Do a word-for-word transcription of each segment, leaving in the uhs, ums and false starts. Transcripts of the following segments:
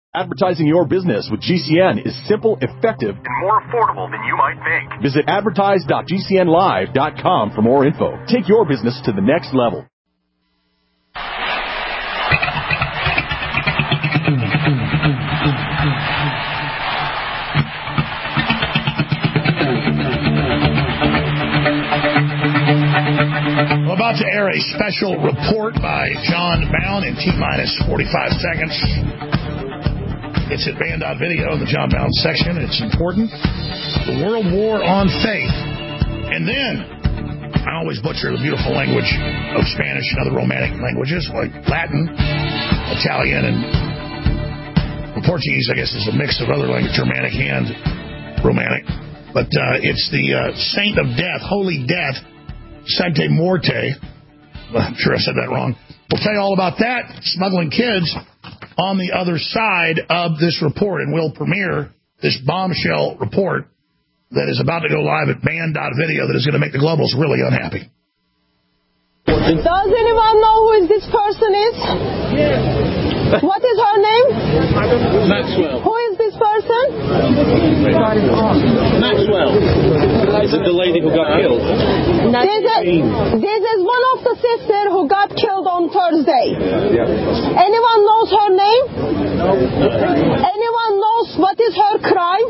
Advertising your business with G C N is simple, effective, and more affordable than you might think. Visit advertise dot g c n live dot com for more info. Take your business to the next level. We're about to air a special report by John Bowne in T-minus forty-five seconds. It's at band dot video in the John Bowne section. It's important. The World War on Faith. And then, I always butcher the beautiful language of Spanish and other Romantic languages, like Latin, Italian, and Portuguese, I guess, is a mix of other language, Germanic and Romantic. But uh, it's the uh, Saint of Death, Holy Death, Sancte Morte. Well, I'm sure I said that wrong. We'll tell you all about that, smuggling kids, on the other side of this report, and we'll premiere this bombshell report that is about to go live at band dot video that is going to make the globals really unhappy. Does anyone know who this person is? Yes. What is her name? Maxwell. Who is this person? Maxwell. Is it the lady who got killed? This is, this is one of the sisters who got killed on Thursday. Anyone knows her name? Anyone knows what is her crime?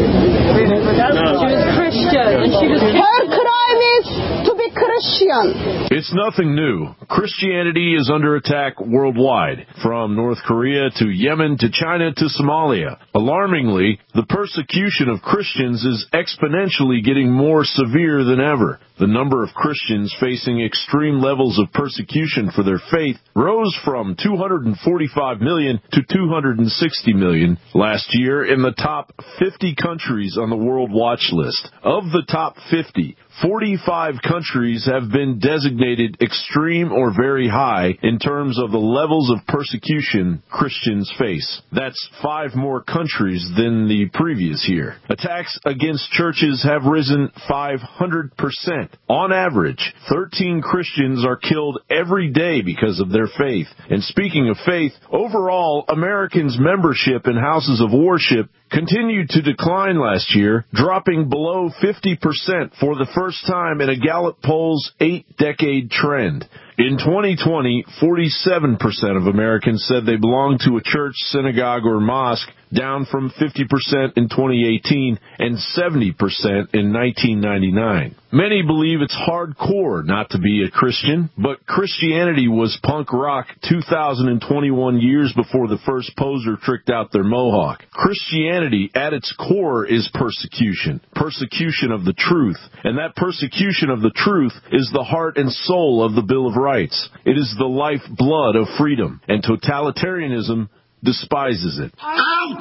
No. She was Christian. And she was her crime is to be Christian. It's nothing new. Christianity is under attack worldwide, from North Korea to Yemen to China to Somalia. Alarmingly, the persecution of Christians is exponentially getting more severe than ever. The number of Christians facing extreme levels of persecution for their faith rose from two hundred forty-five million to two hundred sixty million last year in the top fifty countries on the World Watch list. Of the top fifty, forty-five countries have been designated extreme or very high in terms of the levels of persecution Christians face. That's five more countries than the previous year. Attacks against churches have risen five hundred percent. On average, thirteen Christians are killed every day because of their faith. And speaking of faith, overall, Americans' membership in houses of worship continued to decline last year, dropping below fifty percent for the first time in a Gallup poll's eight-decade trend. In twenty twenty, forty-seven percent of Americans said they belonged to a church, synagogue, or mosque, down from fifty percent in twenty eighteen and seventy percent in nineteen ninety-nine. Many believe it's hardcore not to be a Christian, but Christianity was punk rock two thousand twenty-one years before the first poser tricked out their mohawk. Christianity, at its core, is persecution. Persecution of the truth. And that persecution of the truth is the heart and soul of the Bill of Rights. It is the lifeblood of freedom, and totalitarianism despises it. Out!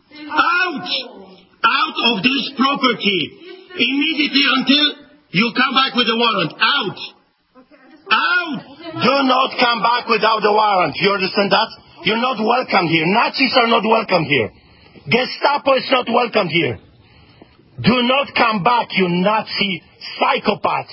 Out! Out of this property! Immediately until you come back with a warrant. Out! Out! Do not come back without a warrant. You understand that? You're not welcome here. Nazis are not welcome here. Gestapo is not welcome here. Do not come back, you Nazi psychopaths.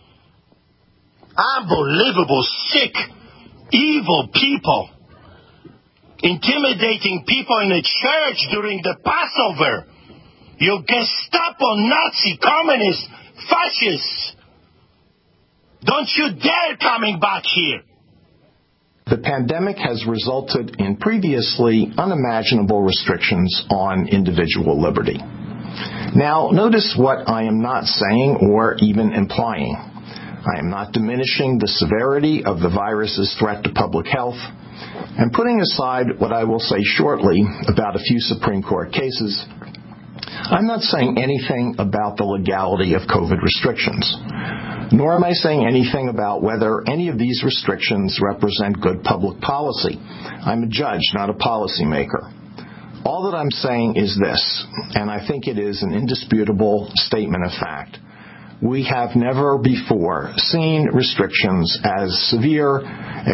Unbelievable, sick, evil people. Intimidating people in a church during the Passover. You Gestapo, Nazi, communist, fascists. Don't you dare coming back here. The pandemic has resulted in previously unimaginable restrictions on individual liberty. Now, notice what I am not saying or even implying. I am not diminishing the severity of the virus's threat to public health, and putting aside what I will say shortly about a few Supreme Court cases, I'm not saying anything about the legality of COVID restrictions, nor am I saying anything about whether any of these restrictions represent good public policy. I'm a judge, not a policymaker. All that I'm saying is this, and I think it is an indisputable statement of fact. We have never before seen restrictions as severe,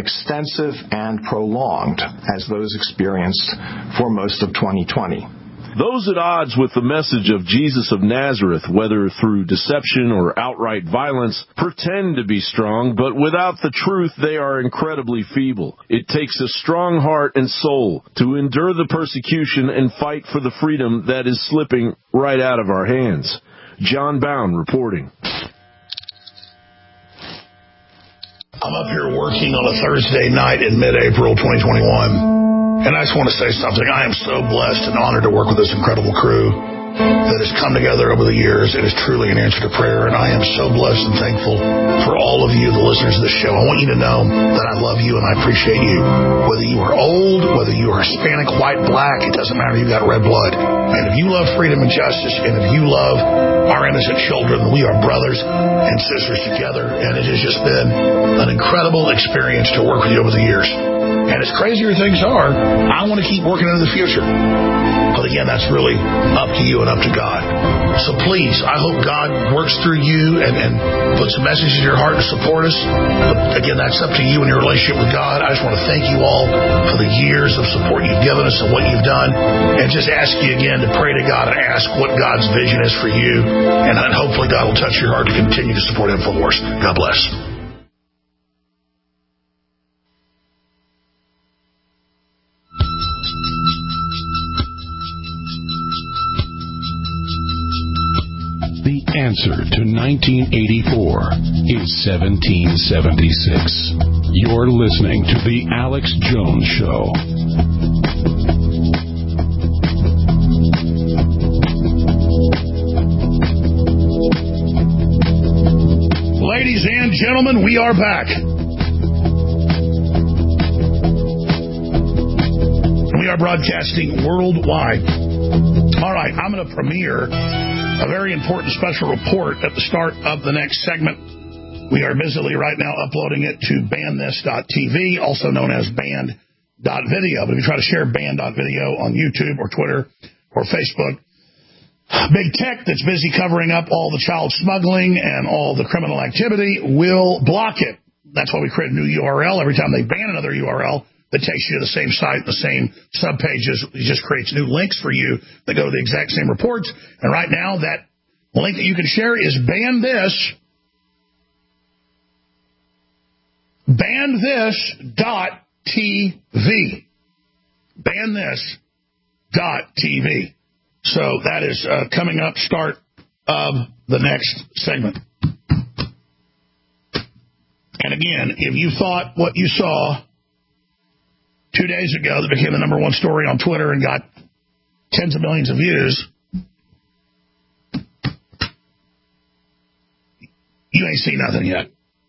extensive, and prolonged as those experienced for most of twenty twenty. Those at odds with the message of Jesus of Nazareth, whether through deception or outright violence, pretend to be strong, but without the truth they are incredibly feeble. It takes a strong heart and soul to endure the persecution and fight for the freedom that is slipping right out of our hands. John Bound reporting. I'm up here working on a Thursday night in mid-April twenty twenty-one, and I just want to say something. I am so blessed and honored to work with this incredible crew that has come together over the years. It is truly an answer to prayer, and I am so blessed and thankful for all of you, the listeners of this show. I want you to know that I love you and I appreciate you. Whether you are old, whether you are Hispanic, white, black, it doesn't matter. You've got red blood. And if you love freedom and justice, and if you love our innocent children, we are brothers and sisters together, and it has just been an incredible experience to work with you over the years. And as crazy as things are, I want to keep working into the future. But again, that's really up to you and up to God. So please, I hope God works through you and, and puts a message in your heart to support us. But again, that's up to you and your relationship with God. I just want to thank you all for the years of support you've given us and what you've done. And just ask you again to pray to God and ask what God's vision is for you. And then hopefully God will touch your heart to continue to support InfoWars. God bless. The answer to nineteen eighty-four is seventeen seventy-six. You're listening to The Alex Jones Show. Ladies and gentlemen, we are back. We are broadcasting worldwide. All right, I'm going to premiere a very important special report at the start of the next segment. We are busily right now uploading it to ban this dot t v, also known as banned dot video. But if you try to share banned dot video on YouTube or Twitter or Facebook, big tech that's busy covering up all the child smuggling and all the criminal activity will block it. That's why we create a new U R L. Every time they ban another U R L that takes you to the same site, the same subpages, it just creates new links for you that go to the exact same reports. And right now, that link that you can share is ban this, ban this dot t v. ban this dot t v. So that is uh, coming up, start of the next segment. And again, if you thought what you saw two days ago that became the number one story on Twitter and got tens of millions of views, you ain't seen nothing yet.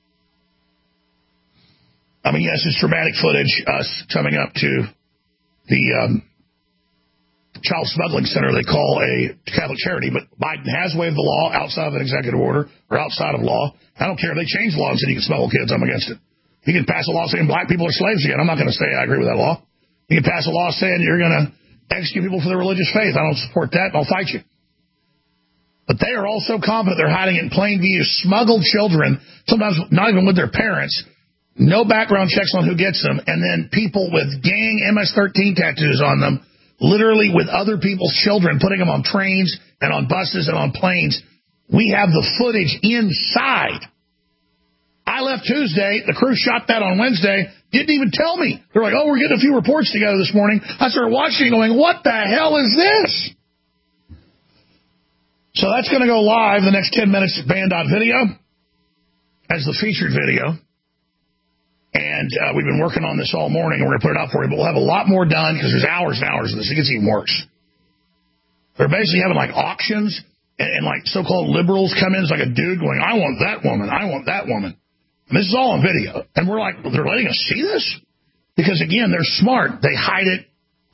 I mean, yes, it's dramatic footage, us coming up to the um, child smuggling center they call a Catholic charity, but Biden has waived the law outside of an executive order or outside of law. I don't care if they change the law and say you can smuggle kids. I'm against it. You can pass a law saying black people are slaves again. I'm not going to say I agree with that law. You can pass a law saying you're going to execute people for their religious faith. I don't support that, and I'll fight you. But they are all so confident they're hiding it in plain view, smuggled children, sometimes not even with their parents, no background checks on who gets them, and then people with gang M S thirteen tattoos on them, literally with other people's children, putting them on trains and on buses and on planes. We have the footage inside. I left Tuesday. The crew shot that on Wednesday. Didn't even tell me. They're like, oh, we're getting a few reports together this morning. I started watching going, what the hell is this? So that's going to go live the next ten minutes at banned dot video as the featured video. And uh, we've been working on this all morning, and we're going to put it out for you. But we'll have a lot more done because there's hours and hours of this. It gets even worse. They're basically having like auctions, and, and like so-called liberals come in. It's like a dude going, I want that woman. I want that woman. And this is all on video. And we're like, they're letting us see this? Because, again, they're smart. They hide it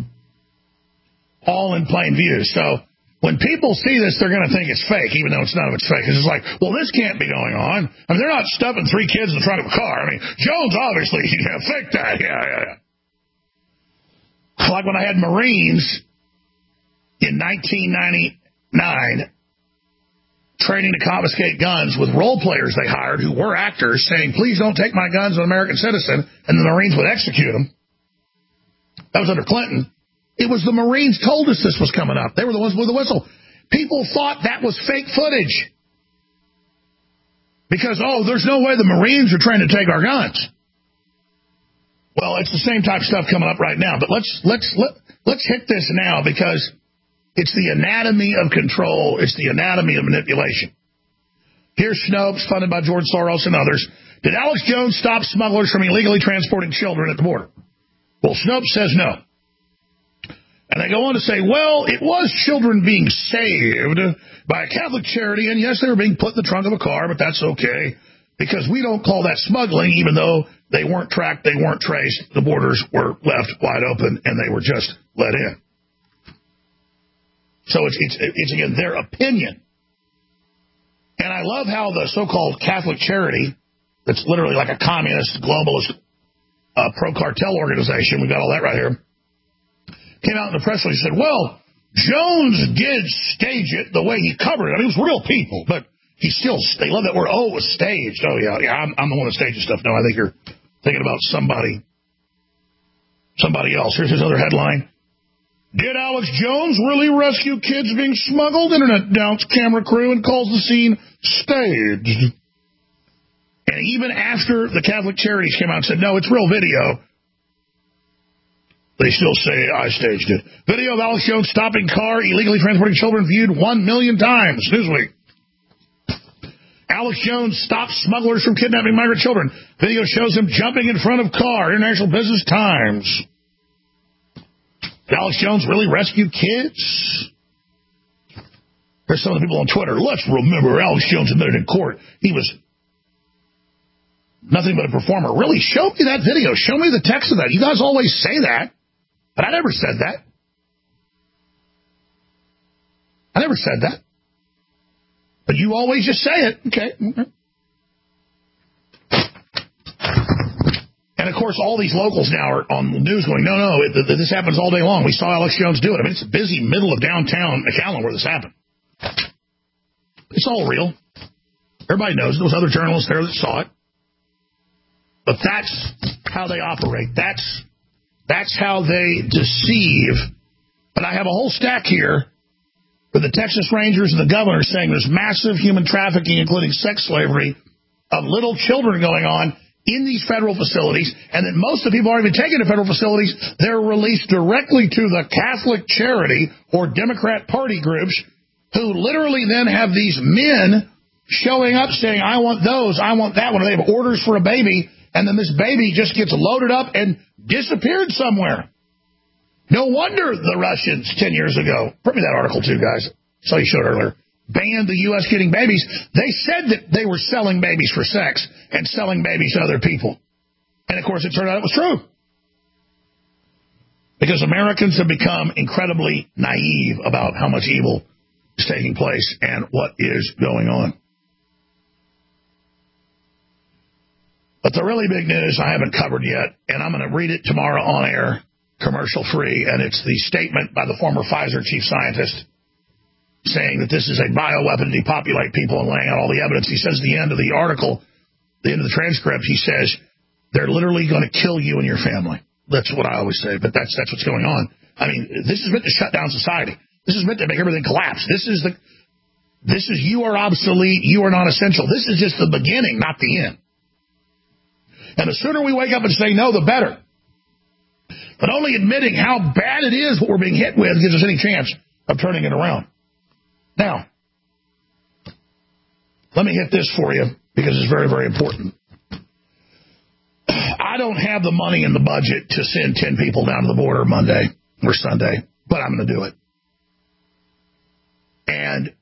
all in plain view. So when people see this, they're going to think it's fake, even though it's none of it's fake. Because it's like, well, this can't be going on. I mean, they're not stuffing three kids in the front of a car. I mean, Jones obviously, yeah, fake that. Yeah, yeah, yeah. Like when I had Marines in nineteen ninety-nine training to confiscate guns with role players they hired who were actors saying, please don't take my guns, an American citizen, and the Marines would execute them. That was under Clinton. It was the Marines told us this was coming up. They were the ones with the whistle. People thought that was fake footage. Because, oh, there's no way the Marines are trying to take our guns. Well, it's the same type of stuff coming up right now. But let's let's let, let's hit this now because it's the anatomy of control. It's the anatomy of manipulation. Here's Snopes, funded by George Soros and others. Did Alex Jones stop smugglers from illegally transporting children at the border? Well, Snopes says no. And they go on to say, well, it was children being saved by a Catholic charity, and yes, they were being put in the trunk of a car, but that's okay, because we don't call that smuggling, even though they weren't tracked, they weren't traced, the borders were left wide open, and they were just let in. So it's, it's, it's again, their opinion. And I love how the so-called Catholic charity, that's literally like a communist, globalist, uh, pro-cartel organization, we got all that right here, came out in the press release and said, well, Jones did stage it the way he covered it. I mean, it was real people, but he still, they love that word, oh, it was staged. Oh, yeah, yeah, I'm, I'm the one that stages stuff. No, I think you're thinking about somebody, somebody else. Here's his other headline. Did Alex Jones really rescue kids being smuggled? Internet doubts camera crew and calls the scene staged. And even after the Catholic charities came out and said, no, it's real video, they still say I staged it. Video of Alex Jones stopping car, illegally transporting children viewed one million times. Newsweek. Alex Jones stops smugglers from kidnapping migrant children. Video shows him jumping in front of car. International Business Times. Did Alex Jones really rescue kids? There's some of the people on Twitter. Let's remember Alex Jones admitted in court he was nothing but a performer. Really, show me that video. Show me the text of that. You guys always say that. But I never said that. I never said that. But you always just say it. Okay. okay. And, of course, all these locals now are on the news going, no, no, it, this happens all day long. We saw Alex Jones do it. I mean, it's a busy middle of downtown McAllen where this happened. It's all real. Everybody knows. There was other journalists there that saw it. But that's how they operate. That's That's how they deceive. But I have a whole stack here with the Texas Rangers and the governor saying there's massive human trafficking, including sex slavery, of little children going on in these federal facilities, and that most of the people aren't even taken to federal facilities. They're released directly to the Catholic charity or Democrat party groups who literally then have these men showing up saying, I want those, I want that one. They have orders for a baby, and then this baby just gets loaded up and disappeared somewhere. No wonder the Russians ten years ago, put me that article too, guys, so you showed earlier, banned the U S getting babies. They said that they were selling babies for sex and selling babies to other people. And, of course, it turned out it was true. Because Americans have become incredibly naive about how much evil is taking place and what is going on. But the really big news I haven't covered yet, and I'm going to read it tomorrow on air, commercial free, and it's the statement by the former Pfizer chief scientist saying that this is a bioweapon to depopulate people and laying out all the evidence. He says at the end of the article, the end of the transcript, he says, they're literally going to kill you and your family. That's what I always say, but that's that's what's going on. I mean, this is meant to shut down society. This is meant to make everything collapse. This is the, this is you are obsolete, you are not essential. This is just the beginning, not the end. And the sooner we wake up and say no, the better. But only admitting how bad it is what we're being hit with gives us any chance of turning it around. Now, let me hit this for you because it's very, very important. I don't have the money in the budget to send ten people down to the border Monday or Sunday, but I'm going to do it. And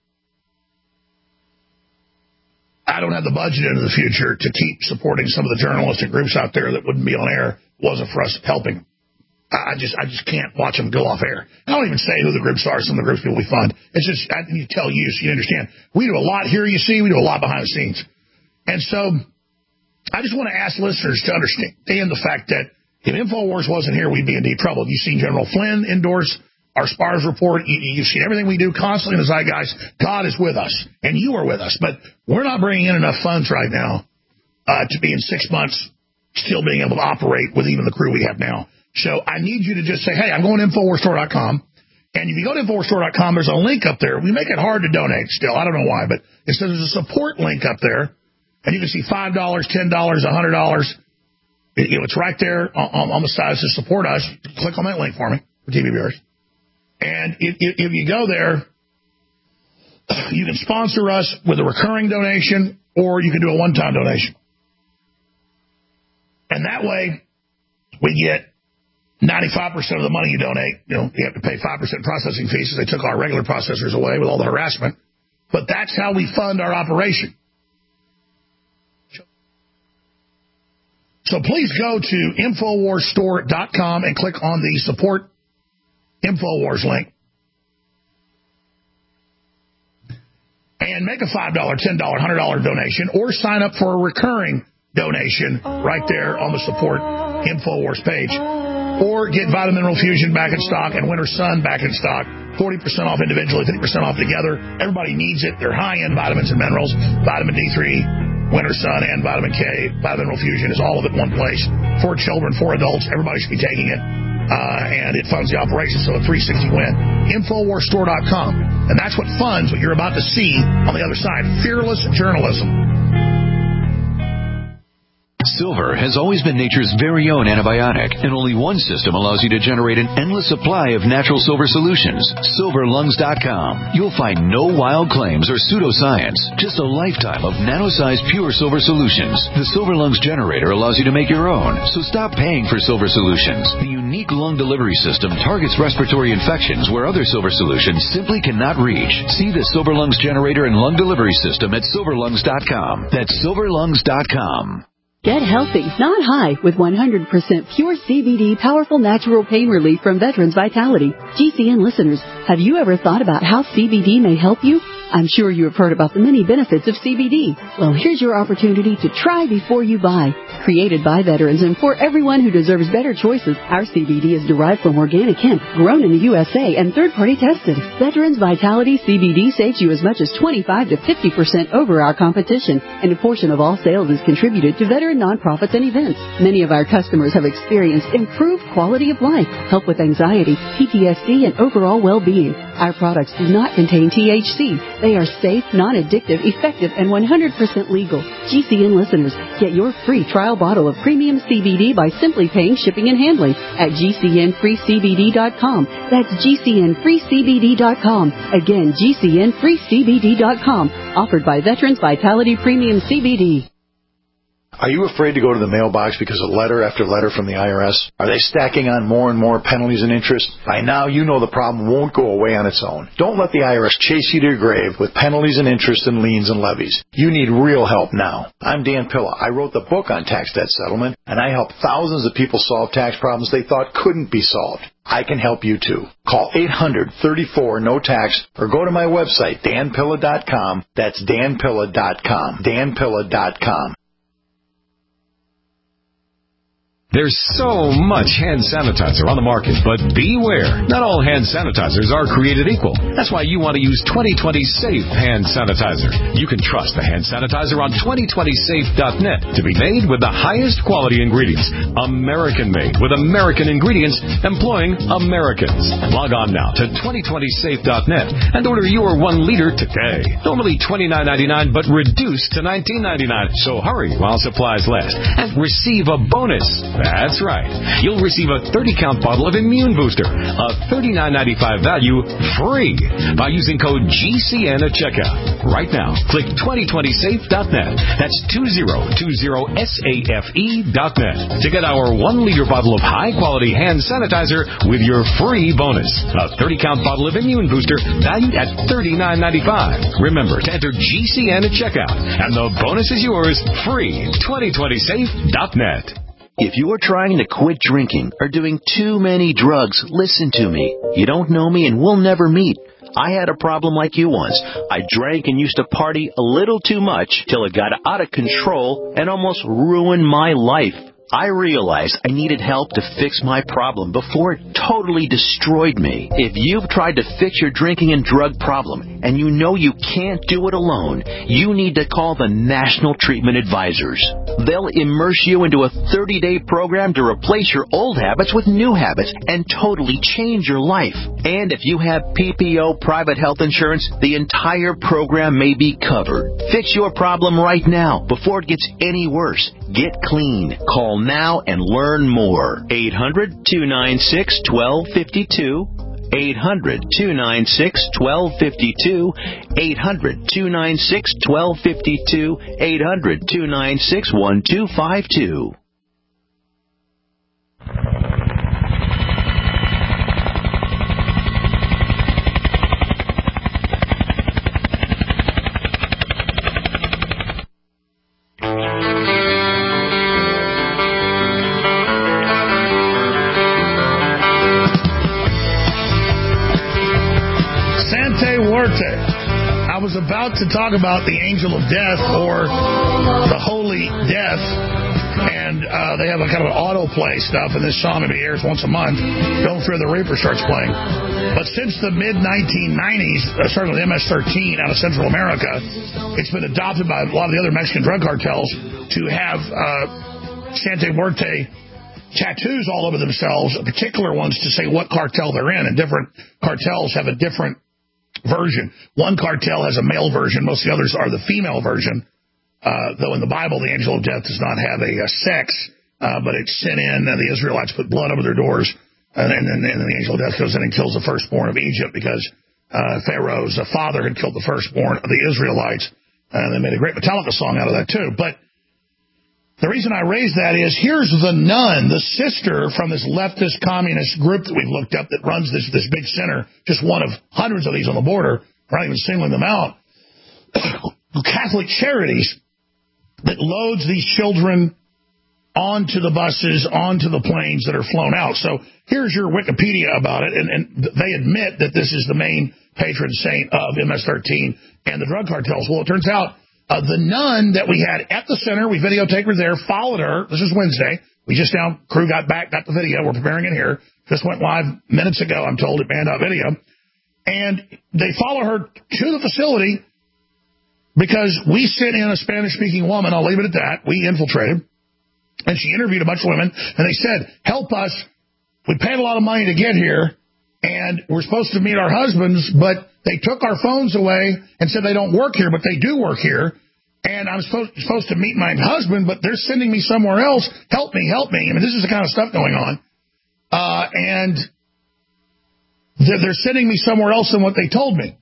I don't have the budget into the future to keep supporting some of the journalistic groups out there that wouldn't be on air if it wasn't for us helping. I just I just can't watch them go off air. I don't even say who the groups are, some of the groups people we fund. It's just, I need to tell you so you understand. We do a lot here, you see. We do a lot behind the scenes. And so I just want to ask listeners to understand the fact that if InfoWars wasn't here, we'd be in deep trouble. You've seen General Flynn endorse our SPARS report. You've seen everything we do constantly in the zeitgeist. God is with us, and you are with us. But we're not bringing in enough funds right now uh, to be in six months still being able to operate with even the crew we have now. So I need you to just say, hey, I'm going to Infowars Store dot com. And if you go to Infowars Store dot com, there's a link up there. We make it hard to donate still. I don't know why, but it says there's a support link up there. And you can see five dollars, ten dollars, one hundred dollars. It, you know, it's right there on, on the side. It says support us. Click on that link for me, for T V viewers. And if, if you go there, you can sponsor us with a recurring donation, or you can do a one-time donation. And that way, we get ninety-five percent of the money you donate. You know, you have to pay five percent processing fees, so they took our regular processors away with all the harassment. But that's how we fund our operation. So please go to Infowars Store dot com and click on the support Infowars link. And make a five dollars, ten dollars, one hundred dollars donation, or sign up for a recurring donation right there on the support Infowars page. Or get Vitamin Mineral Fusion back in stock and Winter Sun back in stock. forty percent off individually, fifty percent off together. Everybody needs it. They're high-end vitamins and minerals. Vitamin D three, Winter Sun, and Vitamin K. Vitamin Mineral Fusion is all of it in one place. For children, for adults, everybody should be taking it. Uh, and it funds the operation, so a three sixty win. Infowars Store dot com. And that's what funds what you're about to see on the other side. Fearless journalism. Silver has always been nature's very own antibiotic, and only one system allows you to generate an endless supply of natural silver solutions. Silver Lungs dot com. You'll find no wild claims or pseudoscience, just a lifetime of nano-sized pure silver solutions. The Silver Lungs generator allows you to make your own, so stop paying for silver solutions. The unique lung delivery system targets respiratory infections where other silver solutions simply cannot reach. See the Silver Lungs generator and lung delivery system at Silver Lungs dot com. That's Silver Lungs dot com. Get healthy, not high, with one hundred percent pure C B D powerful natural pain relief from Veterans Vitality. G C N listeners, have you ever thought about how C B D may help you? I'm sure you have heard about the many benefits of C B D. Well, here's your opportunity to try before you buy. Created by veterans and for everyone who deserves better choices, our C B D is derived from organic hemp, grown in the U S A, and third-party tested. Veterans Vitality C B D saves you as much as twenty-five to fifty percent over our competition, and a portion of all sales is contributed to veteran nonprofits and events. Many of our customers have experienced improved quality of life, help with anxiety, P T S D, and overall well-being. Our products do not contain T H C. They are safe, non-addictive, effective, and one hundred percent legal. G C N listeners, get your free trial bottle of premium C B D by simply paying shipping and handling at G C N free C B D dot com. That's G C N free C B D dot com. Again, G C N free C B D dot com. Offered by Veterans Vitality Premium C B D. Are you afraid to go to the mailbox because of letter after letter from the I R S? Are they stacking on more and more penalties and interest? By now, you know the problem won't go away on its own. Don't let the I R S chase you to your grave with penalties and interest and liens and levies. You need real help now. I'm Dan Pilla. I wrote the book on tax debt settlement, and I help thousands of people solve tax problems they thought couldn't be solved. I can help you too. Call eight hundred, thirty-four, no tax or go to my website, Dan Pilla dot com. That's Dan Pilla dot com. Dan Pilla dot com. There's so much hand sanitizer on the market, but beware. Not all hand sanitizers are created equal. That's why you want to use twenty twenty Safe Hand Sanitizer. You can trust the hand sanitizer on twenty twenty safe dot net to be made with the highest quality ingredients. American-made with American ingredients employing Americans. Log on now to twenty twenty safe dot net and order your one liter today. Normally twenty-nine ninety-nine, but reduced to nineteen ninety-nine. So hurry while supplies last and receive a bonus. That's right. You'll receive a thirty count bottle of Immune Booster, a thirty-nine ninety-five value, free by using code G C N at checkout. Right now, click twenty twenty safe dot net. That's twenty twenty safe dot net to get our one liter bottle of high-quality hand sanitizer with your free bonus. A thirty count bottle of Immune Booster valued at thirty-nine ninety-five. Remember to enter G C N at checkout, and the bonus is yours free. twenty twenty safe dot net. If you are trying to quit drinking or doing too many drugs, listen to me. You don't know me and we'll never meet. I had a problem like you once. I drank and used to party a little too much till it got out of control and almost ruined my life. I realized I needed help to fix my problem before it totally destroyed me. If you've tried to fix your drinking and drug problem and you know you can't do it alone, you need to call the National Treatment Advisors. They'll immerse you into a thirty-day program to replace your old habits with new habits and totally change your life. And if you have P P O private health insurance, the entire program may be covered. Fix your problem right now before it gets any worse. Get clean. Call now and learn more. eight hundred, two nine six, one two five two. eight hundred, two nine six, one two five two. eight hundred, two nine six, one two five two. eight hundred, two nine six, one two five two. I was about to talk about the angel of death or the holy death, and uh, they have a kind of an autoplay stuff, and this song maybe airs once a month. Don't Fear the Reaper starts playing. But since the mid nineteen nineties, uh, starting with M S thirteen out of Central America, it's been adopted by a lot of the other Mexican drug cartels to have uh, Santa Muerte tattoos all over themselves, particular ones to say what cartel they're in, and different cartels have a different version. One cartel has a male version. Most of the others are the female version. Uh, though in the Bible, the angel of death does not have a, a sex, uh, but it's sent in, and the Israelites put blood over their doors, and then and, and the angel of death goes in and kills the firstborn of Egypt because uh, Pharaoh's uh, father had killed the firstborn of the Israelites, and they made a great Metallica song out of that too. But the reason I raise that is here's the nun, the sister from this leftist communist group that we've looked up that runs this this big center, just one of hundreds of these on the border. We're not even singling them out. Catholic Charities that loads these children onto the buses, onto the planes that are flown out. So here's your Wikipedia about it, and, and they admit that this is the main patron saint of M S thirteen and the drug cartels. Well, it turns out Uh, the nun that we had at the center, we videotaped her there, followed her. This is Wednesday. We just now, crew got back, got the video. We're preparing it here. Just went live minutes ago, I'm told, at Band Out Video. And they follow her to the facility because we sent in a Spanish-speaking woman. I'll leave it at that. We infiltrated. And she interviewed a bunch of women. And they said, help us. We paid a lot of money to get here. And we're supposed to meet our husbands, but they took our phones away and said they don't work here, but they do work here. And I'm supposed, supposed to meet my husband, but they're sending me somewhere else. Help me, help me. I mean, this is the kind of stuff going on. Uh, and they're, they're sending me somewhere else than what they told me.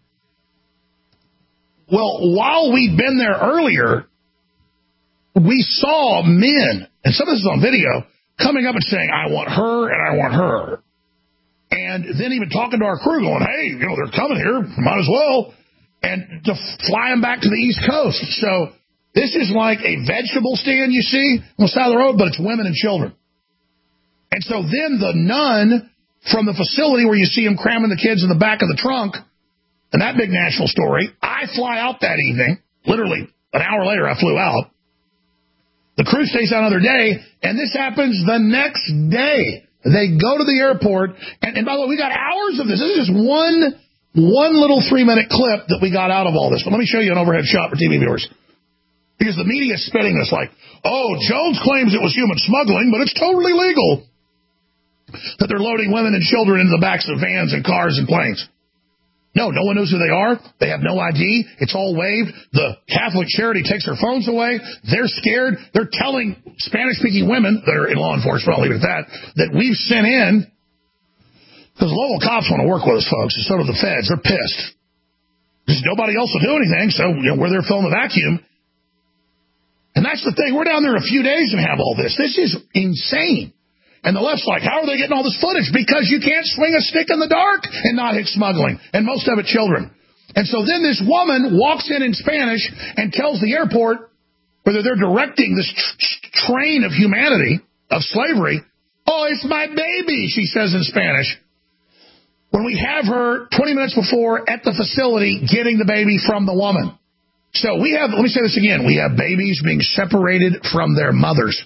Well, while we'd been there earlier, we saw men, and some of this is on video, coming up and saying, I want her and I want her. And then even talking to our crew going, hey, you know, they're coming here, might as well. And to fly them back to the East Coast. So this is like a vegetable stand you see on the side of the road, but it's women and children. And so then the nun from the facility where you see him cramming the kids in the back of the trunk, and that big national story, I fly out that evening, literally an hour later I flew out. The crew stays out another day, and this happens the next day. They go to the airport, and, and by the way, we got hours of this. This is just one one little three-minute clip that we got out of all this. But let me show you an overhead shot for T V viewers. Because the media is spitting this like, oh, Jones claims it was human smuggling, but it's totally legal that they're loading women and children into the backs of vans and cars and planes. No, no one knows who they are. They have no I D. It's all waived. The Catholic Charity takes their phones away. They're scared. They're telling Spanish-speaking women that are in law enforcement, I'll leave it at that, that we've sent in, because local cops want to work with us, folks, and so do the feds. They're pissed. Because nobody else will do anything, so you know, we're there filling the vacuum. And that's the thing. We're down there a few days and have all this. This is insane. And the left's like, how are they getting all this footage? Because you can't swing a stick in the dark and not hit smuggling, and most of it children. And so then this woman walks in in Spanish and tells the airport, whether they're directing this tr- train of humanity, of slavery, oh, it's my baby, she says in Spanish, when we have her twenty minutes before at the facility getting the baby from the woman. So we have, let me say this again, we have babies being separated from their mothers.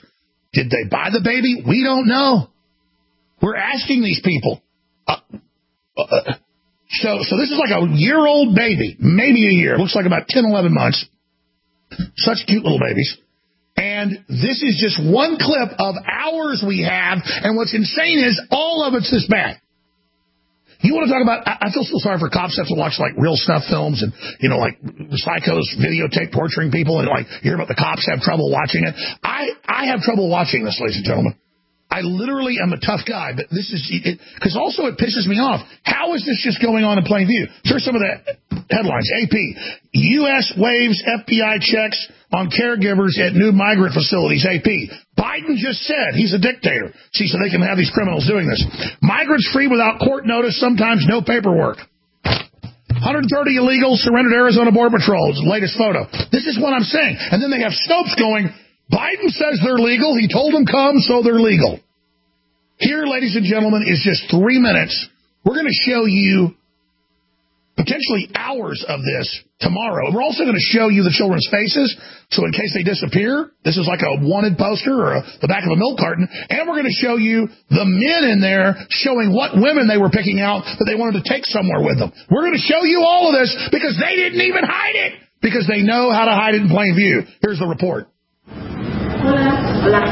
Did they buy the baby? We don't know. We're asking these people. Uh, uh, so, so this is like a year-old baby, maybe a year. Looks like about ten, eleven months. Such cute little babies. And this is just one clip of hours we have, and what's insane is all of it's this bad. You want to talk about, I feel so sorry for cops that have to watch, like, real snuff films and, you know, like, psychos videotape torturing people, and, like, you hear about the cops have trouble watching it. I, I have trouble watching this, ladies and gentlemen. I literally am a tough guy, but this is, because also it pisses me off. How is this just going on in plain view? Here's some of the headlines. A P, U S waives F B I checks on caregivers at new migrant facilities. A P, Biden just said he's a dictator. See, so they can have these criminals doing this. Migrants free without court notice, sometimes no paperwork. one hundred thirty illegals surrendered Arizona Border Patrol. Latest photo. This is what I'm saying. And then they have Snopes going, Biden says they're legal. He told them come, so they're legal. Here, ladies and gentlemen, is just three minutes. We're going to show you potentially hours of this tomorrow. We're also going to show you the children's faces, so in case they disappear, this is like a wanted poster or a, the back of a milk carton. And we're going to show you the men in there showing what women they were picking out that they wanted to take somewhere with them. We're going to show you all of this because they didn't even hide it, because they know how to hide it in plain view. Here's the report. Hola, hola.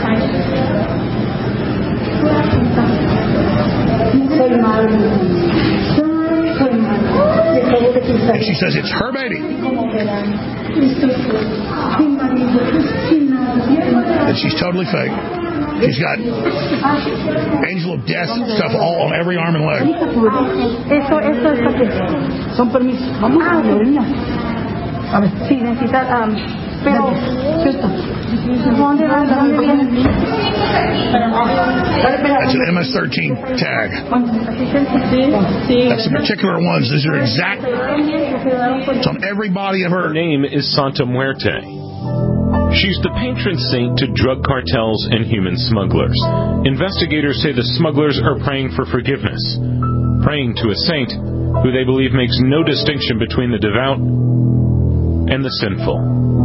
And she says it's her baby. And she's totally fake. She's got angel of death stuff all on every arm and leg. Eso, eso es aquí. Son permisos. Vamos a ver. A ver, sí, necesita, um, pero, ¿dónde va? ¿Dónde viene? That's an M S thirteen tag. That's the particular ones. These are exact. It's on every body of her. Her name is Santa Muerte. She's the patron saint to drug cartels and human smugglers. Investigators say the smugglers are praying for forgiveness, praying to a saint who they believe makes no distinction between the devout and the sinful.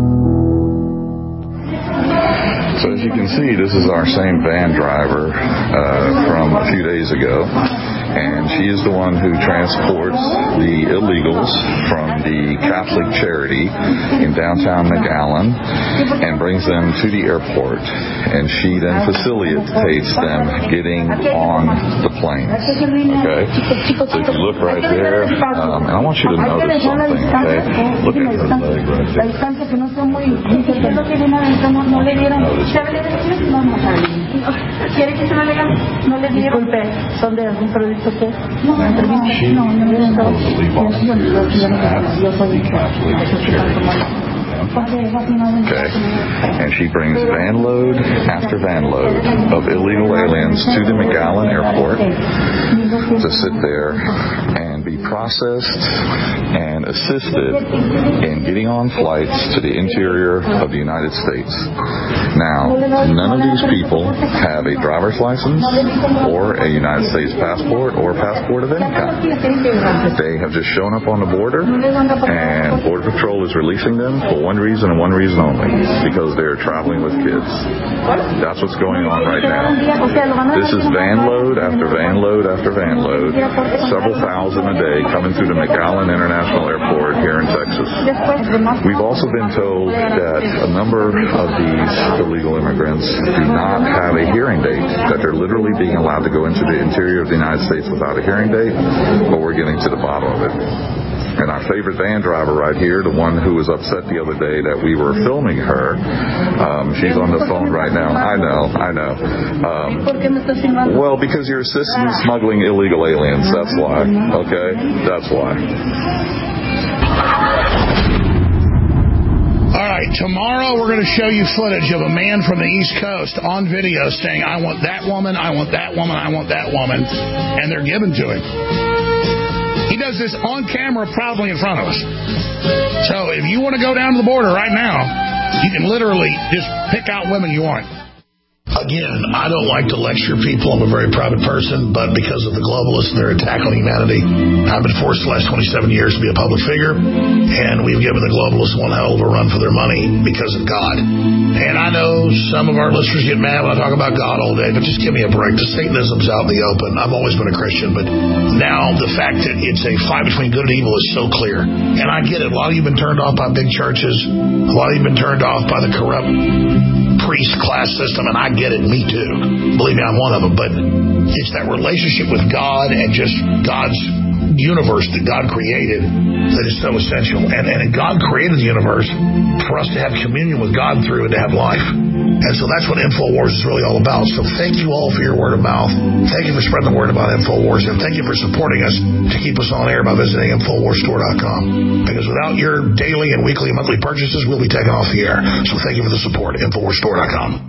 So as you can see, this is our same van driver uh, from a few days ago, and she is the one who transports the illegals from the Catholic Charity in downtown McAllen and brings them to the airport, and she then facilitates them getting on the plane. Okay? So if you look right there, um, and I want you to notice something, okay? Look at her leg right there. Notice. ¿Quiere que se lo lea? No le dieron. Disculpe, ¿son de algún producto que? No, no, no. Okay. And she brings van load after van load of illegal aliens to the McAllen airport to sit there and be processed and assisted in getting on flights to the interior of the United States. Now, none of these people have a driver's license or a United States passport or a passport of any kind. They have just shown up on the border, and Border Patrol is releasing them for one reason and one reason only, because they're traveling with kids. That's what's going on right now. This is van load after van load after van load, several thousand a day coming through the McAllen International Airport here in Texas. We've also been told that a number of these illegal immigrants do not have a hearing date, that they're literally being allowed to go into the interior of the United States without a hearing date, but we're getting to the bottom of it. And our favorite van driver right here, the one who was upset the other day that we were filming her, um, she's on the phone right now. I know, I know. Um, well, because you're assisting smuggling illegal aliens, that's why. Okay? That's why. All right, tomorrow we're going to show you footage of a man from the East Coast on video saying, I want that woman, I want that woman, I want that woman, and they're given to him. He does this on camera proudly in front of us. So if you want to go down to the border right now, you can literally just pick out women you want. Again, I don't like to lecture people. I'm a very private person, but because of the globalists and their attack on humanity, I've been forced the last twenty-seven years to be a public figure, and we've given the globalists one hell of a run for their money because of God. And I know some of our listeners get mad when I talk about God all day, but just give me a break. The Satanism's out in the open. I've always been a Christian, but now the fact that it's a fight between good and evil is so clear. And I get it. A lot of you have been turned off by big churches. A lot of you have been turned off by the corrupt priest class system, and I get it, me too. Believe me, I'm one of them. But it's that relationship with God and just God's universe that God created that is so essential. And, and God created the universe for us to have communion with God through and to have life. And so that's what InfoWars is really all about. So thank you all for your word of mouth. Thank you for spreading the word about InfoWars. And thank you for supporting us to keep us on air by visiting Infowars Store dot com. Because without your daily and weekly and monthly purchases, we'll be taken off the air. So thank you for the support. Infowars Store dot com.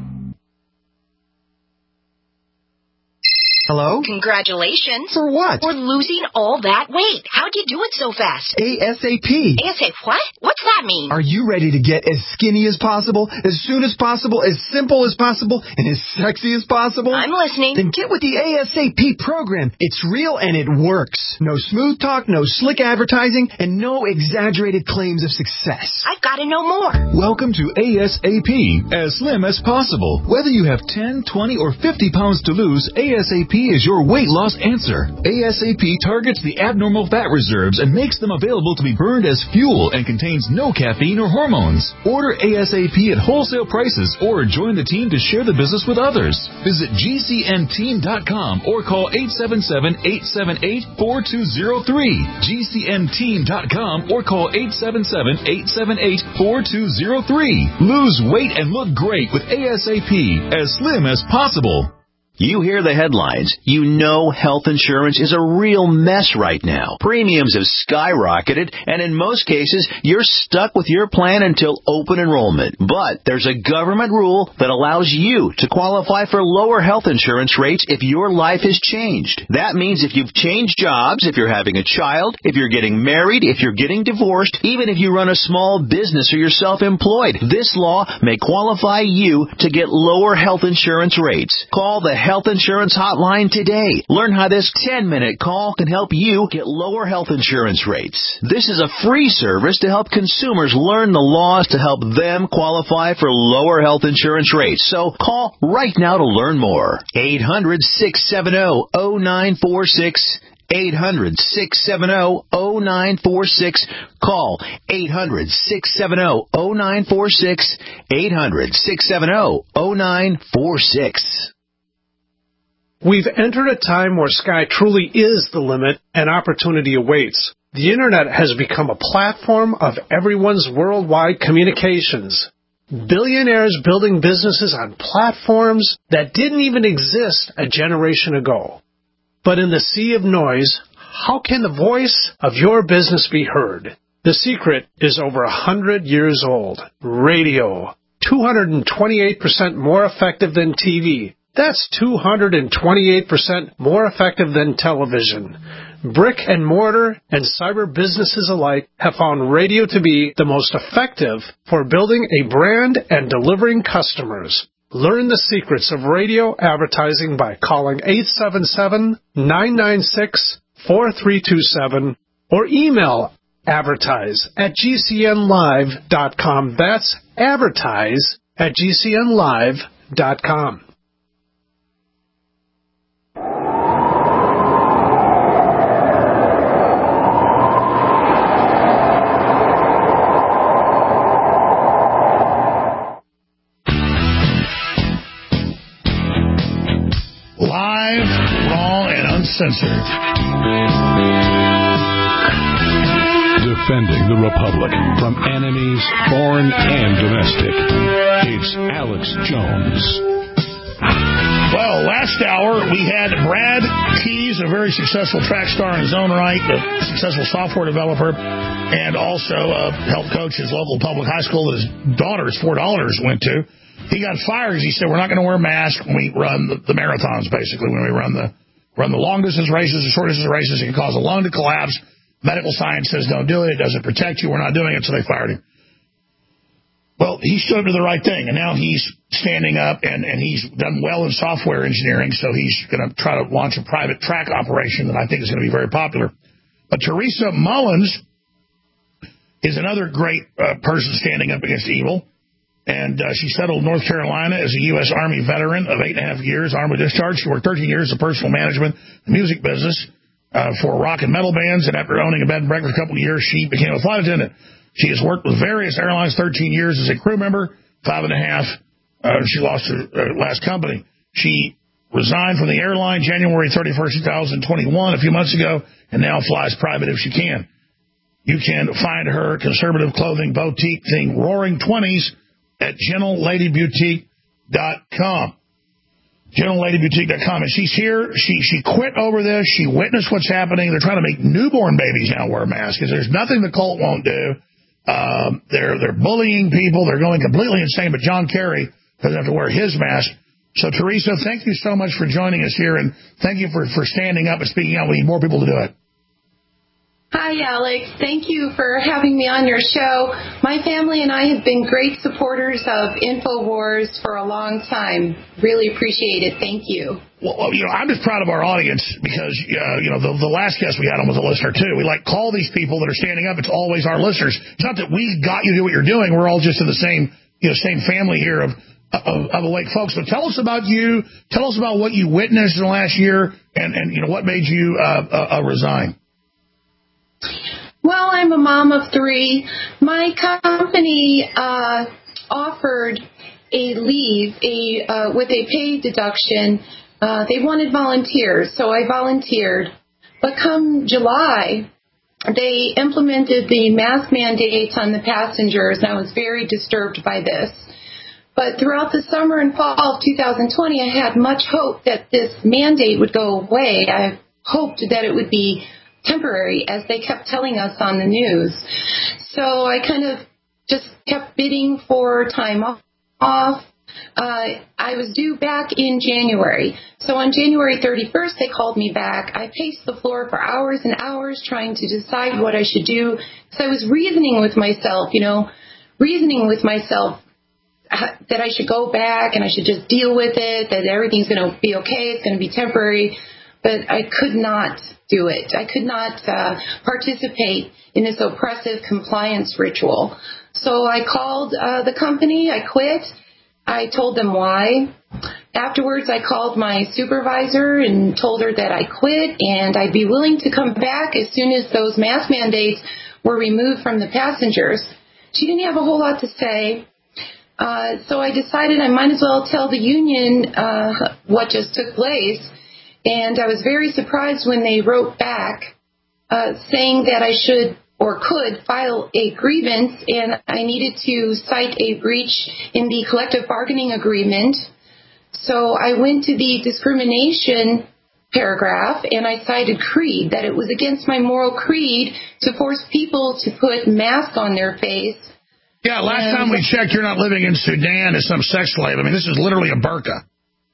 Hello? Congratulations. For what? For losing all that weight. How'd you do it so fast? ASAP. ASAP what? What's that mean? Are you ready to get as skinny as possible, as soon as possible, as simple as possible, and as sexy as possible? I'm listening. Then get with the ASAP program. It's real and it works. No smooth talk, no slick advertising, and no exaggerated claims of success. I've got to know more. Welcome to ASAP, as slim as possible. Whether you have ten, twenty, or fifty pounds to lose, ASAP is your weight loss answer. ASAP targets the abnormal fat reserves and makes them available to be burned as fuel and contains no caffeine or hormones. Order ASAP at wholesale prices or join the team to share the business with others. Visit G C N team dot com or call eight seven seven, eight seven eight, four two zero three. G C N team dot com or call eight seven seven, eight seven eight, four two zero three. Lose weight and look great with ASAP, as slim as possible. You hear the headlines. You know health insurance is a real mess right now. Premiums have skyrocketed, and in most cases, you're stuck with your plan until open enrollment. But there's a government rule that allows you to qualify for lower health insurance rates if your life has changed. That means if you've changed jobs, if you're having a child, if you're getting married, if you're getting divorced, even if you run a small business or you're self-employed, this law may qualify you to get lower health insurance rates. Call the Health Insurance Hotline today. Learn how this ten-minute call can help you get lower health insurance rates. This is a free service to help consumers learn the laws to help them qualify for lower health insurance rates. So call right now to learn more. eight hundred, six seven zero, zero nine four six. eight hundred, six seven zero, zero nine four six. Call eight hundred, six seven zero, zero nine four six. eight hundred, six seven zero, zero nine four six. We've entered a time where sky truly is the limit and opportunity awaits. The Internet has become a platform of everyone's worldwide communications. Billionaires building businesses on platforms that didn't even exist a generation ago. But in the sea of noise, how can the voice of your business be heard? The secret is over a hundred years old. Radio. two hundred twenty-eight percent more effective than T V. That's two hundred twenty-eight percent more effective than television. Brick and mortar and cyber businesses alike have found radio to be the most effective for building a brand and delivering customers. Learn the secrets of radio advertising by calling eight seven seven, nine nine six, four three two seven or email advertise at G C N live dot com. That's advertise at G C N live dot com. Live, raw, and uncensored. Defending the Republic from enemies, foreign and domestic. It's Alex Jones. Well, last hour we had Brad Keys, a very successful track star in his own right, a successful software developer, and also a health coach at his local public high school that his daughter's four daughters went to. He got fired because he said, we're not going to wear masks when we run the, the marathons, basically, when we run the run the long distance races, the short distance races. It can cause a lung to collapse. Medical science says don't do it. It doesn't protect you. We're not doing it, so they fired him. Well, he stood up to the right thing, and now he's standing up, and, and he's done well in software engineering, so he's going to try to launch a private track operation that I think is going to be very popular. But Teresa Mullins is another great uh, person standing up against evil, and uh, she settled North Carolina as a U S Army veteran of eight and a half years, armed with discharge. She worked thirteen years in personal management, the music business, uh, for rock and metal bands, and after owning a bed and breakfast for a couple of years, she became a flight attendant. She has worked with various airlines thirteen years as a crew member, five and a half. Uh, she lost her uh, last company. She resigned from the airline January thirty-first, twenty twenty-one, a few months ago, and now flies private if she can. You can find her conservative clothing boutique thing, Roaring Twenties, at gentle lady boutique dot com. gentle lady boutique dot com. And she's here. She she quit over this. She witnessed what's happening. They're trying to make newborn babies now wear masks because there's nothing the cult won't do. Um, they're they're bullying people. They're going completely insane. But John Kerry doesn't have to wear his mask. So, Teresa, thank you so much for joining us here, and thank you for, for standing up and speaking out. We need more people to do it. Hi, Alex. Thank you for having me on your show. My family and I have been great supporters of InfoWars for a long time. Really appreciate it. Thank you. Well, you know, I'm just proud of our audience because, uh, you know, the, the last guest we had on was a listener, too. We, like, call these people that are standing up. It's always our listeners. It's not that we got you to do what you're doing. We're all just in the same, you know, same family here of, of, of awake folks. So tell us about you. Tell us about what you witnessed in the last year and, and you know, what made you uh, uh, resign. Well, I'm a mom of three. My company uh, offered a leave a uh, with a paid deduction. Uh, they wanted volunteers, so I volunteered. But come July, they implemented the mask mandates on the passengers, and I was very disturbed by this. But throughout the summer and fall of two thousand twenty, I had much hope that this mandate would go away. I hoped that it would be temporary, as they kept telling us on the news. So I kind of just kept bidding for time off. Uh, I was due back in January. So on January thirty-first, they called me back. I paced the floor for hours and hours trying to decide what I should do. So I was reasoning with myself, you know, reasoning with myself that I should go back and I should just deal with it, that everything's going to be okay, it's going to be temporary. But I could not do it. I could not uh, participate in this oppressive compliance ritual. So I called uh, the company. I quit. I told them why. Afterwards, I called my supervisor and told her that I quit and I'd be willing to come back as soon as those mask mandates were removed from the passengers. She didn't have a whole lot to say. Uh, so I decided I might as well tell the union uh, what just took place. And I was very surprised when they wrote back uh, saying that I should or could file a grievance, and I needed to cite a breach in the collective bargaining agreement. So I went to the discrimination paragraph, and I cited creed, that it was against my moral creed to force people to put masks on their face. Yeah, last and time we checked, you're not living in Sudan as some sex slave. I mean, this is literally a burqa.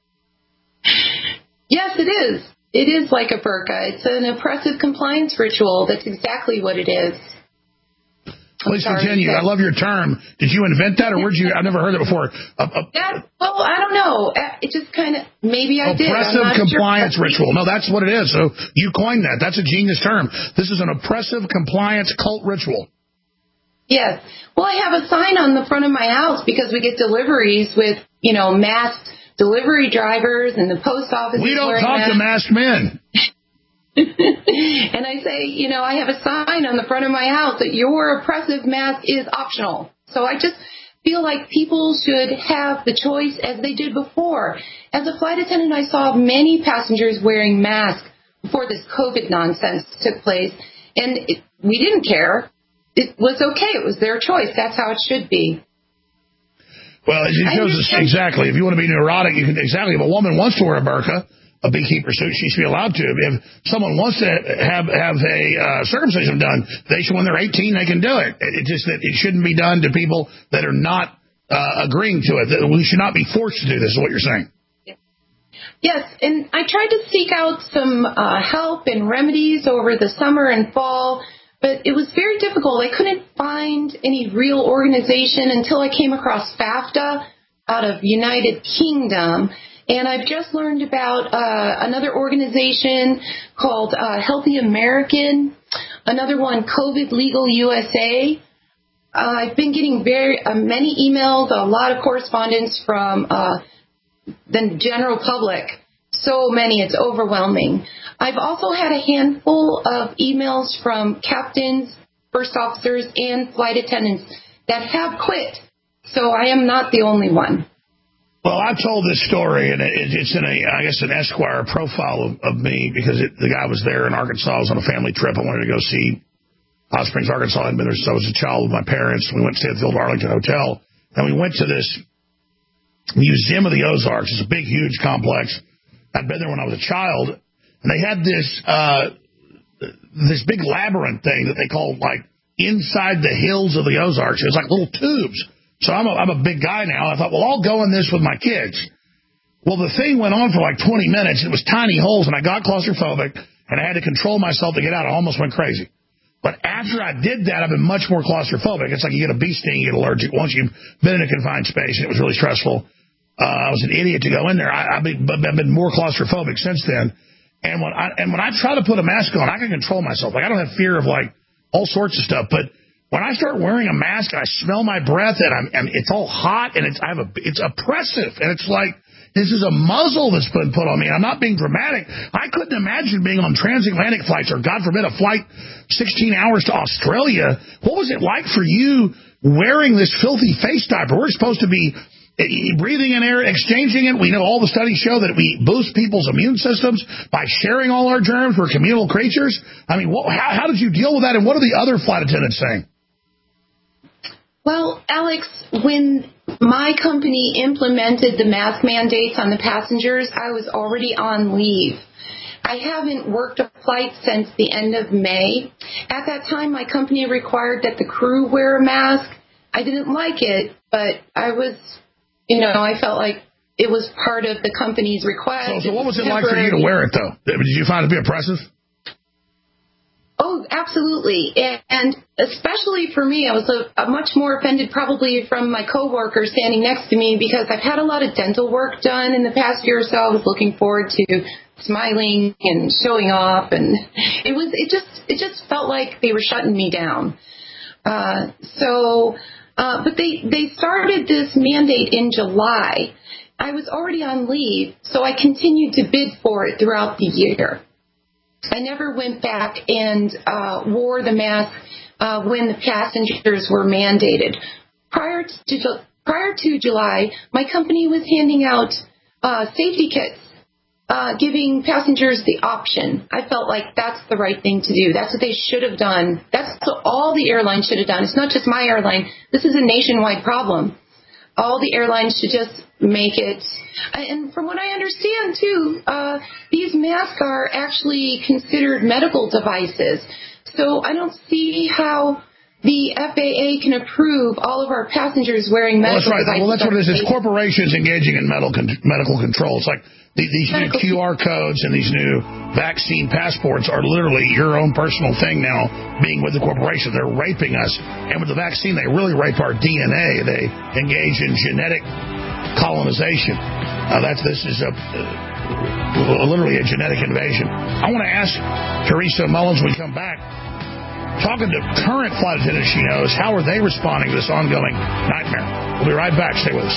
Yes, it is. It is like a burqa. It's an oppressive compliance ritual. That's exactly what it is. Please continue. I love your term. Did you invent that, or where'd you? I've never heard it before. Uh, uh, that, well, I don't know. It just kind of, maybe I did. Oppressive compliance sure. ritual. No, that's what it is. So you coined that. That's a genius term. This is an oppressive compliance cult ritual. Yes. Well, I have a sign on the front of my house because we get deliveries with, you know, masked delivery drivers and the post office. We don't talk to masked men. And I say, you know, I have a sign on the front of my house that your oppressive mask is optional. So I just feel like people should have the choice as they did before. As a flight attendant, I saw many passengers wearing masks before this COVID nonsense took place. And it, we didn't care. It was okay. It was their choice. That's how it should be. Well, it shows us exactly. If you want to be neurotic, you can exactly. If a woman wants to wear a burqa, a beekeeper suit, she should be allowed to. If someone wants to have have a uh, circumcision done, they should. When they're eighteen, they can do it. It just that it shouldn't be done to people that are not uh, agreeing to it. We should not be forced to do this. Is what you're saying? Yes, and I tried to seek out some uh, help and remedies over the summer and fall. but it was very difficult. I couldn't find any real organization until I came across FAFTA out of United Kingdom. And I've just learned about uh, another organization called uh, Healthy American, another one, COVID Legal U S A. Uh, I've been getting very uh, many emails, a lot of correspondence from uh, the general public. So many, it's overwhelming. I've also had a handful of emails from captains, first officers, and flight attendants that have quit. So I am not the only one. Well, I told this story, and it, it's in a, I guess, an Esquire profile of, of me, because it, the guy was there in Arkansas. I was on a family trip. I wanted to go see Hot Springs, Arkansas. I'd been there since I was a child with my parents. We went to stay at the old Arlington Hotel, and we went to this Museum of the Ozarks. It's a big, huge complex. I'd been there when I was a child, and they had this uh, this big labyrinth thing that they called, like, inside the hills of the Ozarks. It was like little tubes. So I'm a, I'm a big guy now. I thought, well, I'll go in this with my kids. Well, the thing went on for like twenty minutes. It was tiny holes, and I got claustrophobic, and I had to control myself to get out. I almost went crazy. But after I did that, I've been much more claustrophobic. It's like you get a bee sting, you get allergic once you've been in a confined space, and it was really stressful. Uh, I was an idiot to go in there. I, I've, been, I've been more claustrophobic since then. And when I and when I try to put a mask on, I can control myself. Like, I don't have fear of, like, all sorts of stuff, but when I start wearing a mask, I smell my breath, and I'm, and it's all hot, and it's I have a, it's oppressive, and it's like this is a muzzle that's been put on me. I'm not being dramatic. I couldn't imagine being on transatlantic flights, or God forbid, a flight sixteen hours to Australia. What was it like for you wearing this filthy face diaper? We're supposed to be breathing in air, exchanging it. We know all the studies show that we boost people's immune systems by sharing all our germs. We're communal creatures. I mean, what, how, how did you deal with that, and what are the other flight attendants saying? Well, Alex, when my company implemented the mask mandates on the passengers, I was already on leave. I haven't worked a flight since the end of May. At that time, my company required that the crew wear a mask. I didn't like it, but I was, you know, I felt like it was part of the company's request. So, so what was it like for you to wear it, though? Did you find it to be oppressive? Oh, absolutely. And especially for me, I was a, a much more offended probably from my coworkers standing next to me, because I've had a lot of dental work done in the past year or so. I was looking forward to smiling and showing off, and it was it just it just felt like they were shutting me down. Uh, so, uh, but they they started this mandate in July. I was already on leave, so I continued to bid for it throughout the year. I never went back and uh, wore the mask uh, when the passengers were mandated. Prior to prior to July, my company was handing out uh, safety kits, uh, giving passengers the option. I felt like that's the right thing to do. That's what they should have done. That's what all the airlines should have done. It's not just my airline. This is a nationwide problem. All the airlines should just make it. And from what I understand, too, uh, these masks are actually considered medical devices. So I don't see how the F A A can approve all of our passengers wearing medical well, that's right. devices. Well, that's what it is. It's corporations engaging in medical con- medical control. It's like the, these medical new Q R codes and these new vaccine passports are literally your own personal thing now, being with the corporation. They're raping us. And with the vaccine, they really rape our D N A. They engage in genetic colonization. Uh, that's this is a, uh, literally a genetic invasion. I want to ask Teresa Mullins when we come back, talking to current flight attendants she knows, how are they responding to this ongoing nightmare? We'll be right back. Stay with us.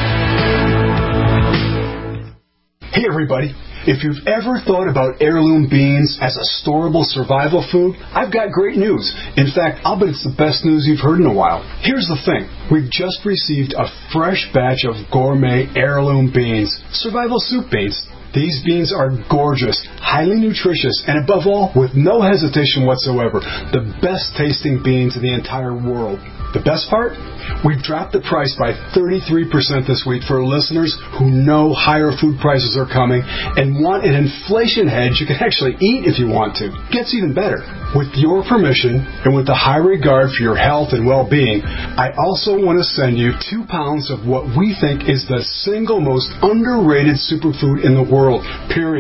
Hey, everybody. If you've ever thought about heirloom beans as a storable survival food, I've got great news. In fact, I'll bet it's the best news you've heard in a while. Here's the thing. We've just received a fresh batch of gourmet heirloom beans, survival soup beans. These beans are gorgeous, highly nutritious, and above all, with no hesitation whatsoever, the best tasting beans in the entire world. The best part? We've dropped the price by thirty-three percent this week for listeners who know higher food prices are coming and want an inflation hedge you can actually eat if you want to. Gets even better. With your permission and with the high regard for your health and well-being, I also want to send you two pounds of what we think is the single most underrated superfood in the world, period.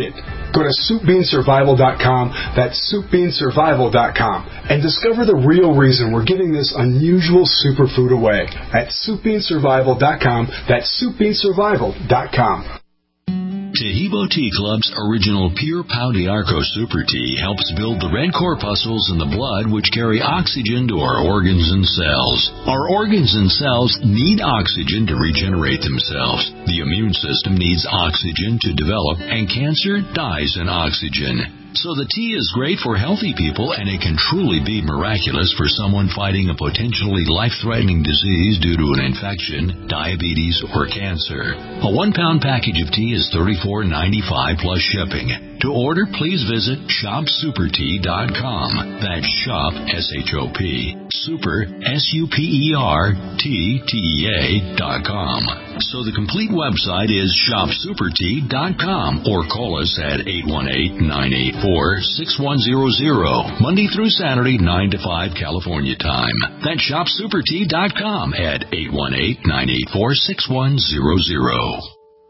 Go to soup bean survival dot com, that's soup bean survival dot com, and discover the real reason we're giving this unusual superfood away at soup bean survival dot com, that's soup bean survival dot com. Tahibo Tea Club's original Pure Pau d'Arco Super Tea helps build the red corpuscles in the blood which carry oxygen to our organs and cells. Our organs and cells need oxygen to regenerate themselves. The immune system needs oxygen to develop, and cancer dies in oxygen. So the tea is great for healthy people, and it can truly be miraculous for someone fighting a potentially life-threatening disease due to an infection, diabetes, or cancer. A one-pound package of tea is thirty-four ninety-five plus shipping. To order, please visit shop super tea dot com. That's shop, S H O P, super, S U P E R, T, T E A, dot com. So the complete website is shop super tea dot com, or call us at eight one eight, nine eight four, six one zero zero, Monday through Saturday, nine to five California time. That's shop super tea dot com at eight one eight, nine eight four, six one zero zero.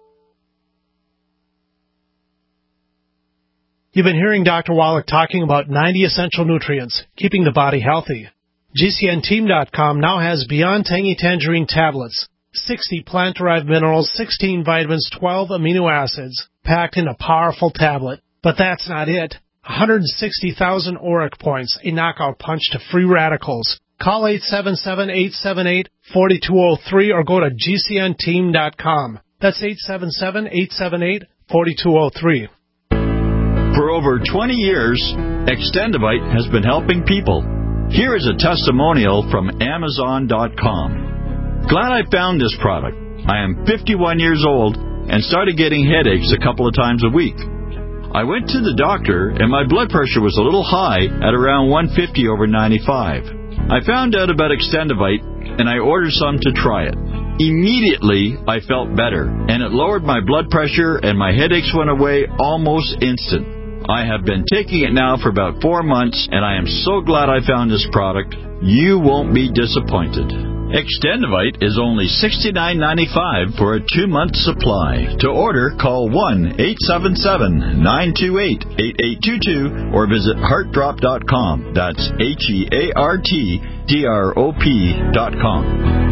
You've been hearing Doctor Wallach talking about ninety essential nutrients, keeping the body healthy. G C N team dot com now has Beyond Tangy Tangerine tablets, sixty plant-derived minerals, sixteen vitamins, twelve amino acids, packed in a powerful tablet. But that's not it. one hundred sixty thousand auric points, a knockout punch to free radicals. Call eight seven seven, eight seven eight, four two zero three or go to G C N team dot com. That's eight seven seven, eight seven eight, four two zero three. For over twenty years, Extendivite has been helping people. Here is a testimonial from Amazon dot com. Glad I found this product. I am fifty-one years old and started getting headaches a couple of times a week. I went to the doctor and my blood pressure was a little high at around one fifty over ninety-five. I found out about Extendivite and I ordered some to try it. Immediately, I felt better, and it lowered my blood pressure and my headaches went away almost instant. I have been taking it now for about four months, and I am so glad I found this product. You won't be disappointed. Extendivite is only sixty-nine ninety-five for a two-month supply. To order, call one eight seven seven, nine two eight, eight eight two two or visit heart drop dot com. That's H E A R T D R O P dot com.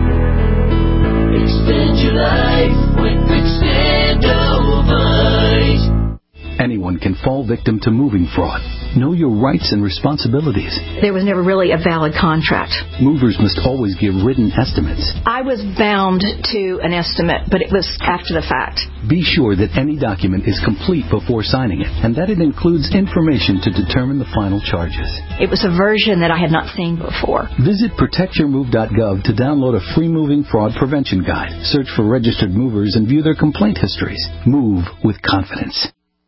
Extend your life with Extendivite. Anyone can fall victim to moving fraud. Know your rights and responsibilities. There was never really a valid contract. Movers must always give written estimates. I was bound to an estimate, but it was after the fact. Be sure that any document is complete before signing it, and that it includes information to determine the final charges. It was a version that I had not seen before. Visit protect your move dot gov to download a free moving fraud prevention guide. Search for registered movers and view their complaint histories. Move with confidence.